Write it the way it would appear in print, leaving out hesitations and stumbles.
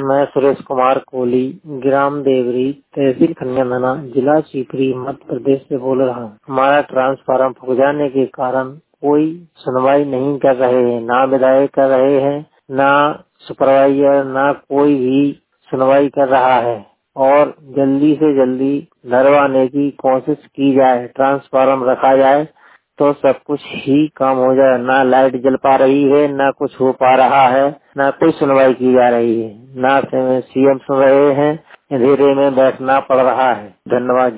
मैं सुरेश कुमार कोहली, ग्राम देवरी, तहसील खनियाना, जिला शिवपुरी, मध्य प्रदेश से बोल रहा हूँ। हमारा ट्रांसफार्मर फूक जाने के कारण कोई सुनवाई नहीं कर रहे हैं, ना विधायक कर रहे हैं, ना सुपरवाइजर, ना कोई भी सुनवाई कर रहा है। और जल्दी से जल्दी नरवाने की कोशिश की जाए, ट्रांसफार्मर रखा जाए तो सब कुछ ही काम हो जाए। ना लाइट जल पा रही है, ना कुछ हो पा रहा है, ना कोई सुनवाई की जा रही है, ना सीएम सुन रहे हैं, अंधेरे में बैठना पड़ रहा है। धन्यवाद।